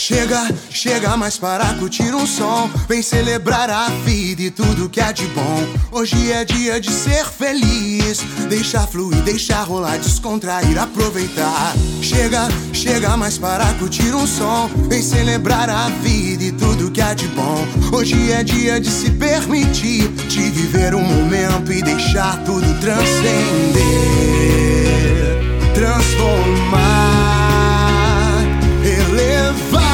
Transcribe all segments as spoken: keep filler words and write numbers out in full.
Chega, chega mais para curtir um som. Vem celebrar a vida e tudo que há de bom. Hoje é dia de ser feliz. Deixa fluir, deixa rolar, descontrair, aproveitar. Chega, chega mais para curtir um som. Vem celebrar a vida e tudo que há de bom. Hoje é dia de se permitir, de viver um momento e deixar tudo transcender, transformar, elevar.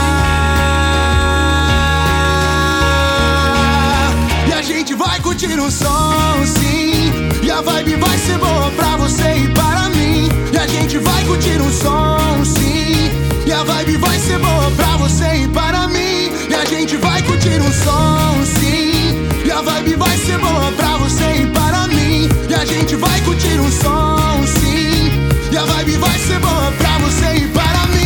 E a gente vai curtir um som, sim. E a vibe vai ser boa pra você e para mim. E a gente vai curtir um som, sim. E a vibe vai ser boa pra você e para mim. E a gente vai curtir um som, sim. E a vibe vai ser boa pra você e para mim. E a gente vai curtir um som, sim. E a vibe vai ser boa pra você e para mim.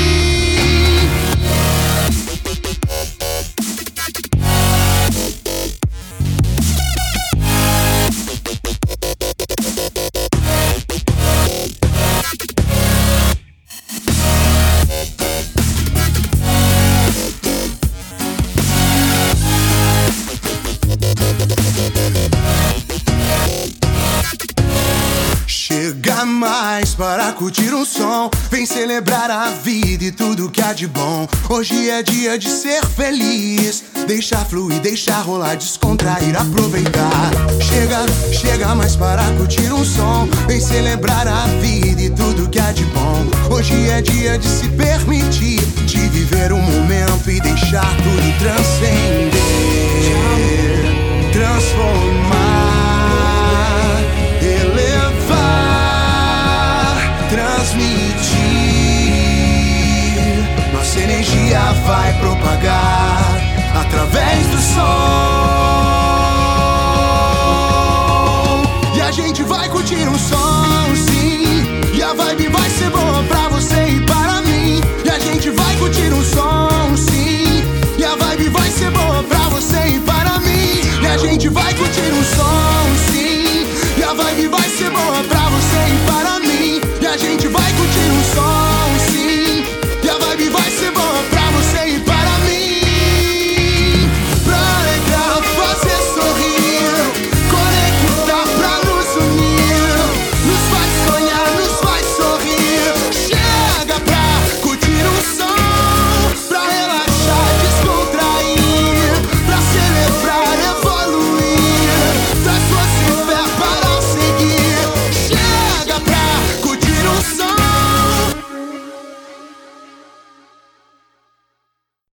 Chega mais para curtir um som. Vem celebrar a vida e tudo que há de bom. Hoje é dia de ser feliz. Deixa fluir, deixa rolar, descontrair, aproveitar. Chega, chega mais para curtir um som. Vem celebrar a vida e tudo que há de bom. Hoje é dia de se permitir, de viver um momento e deixar tudo transcender,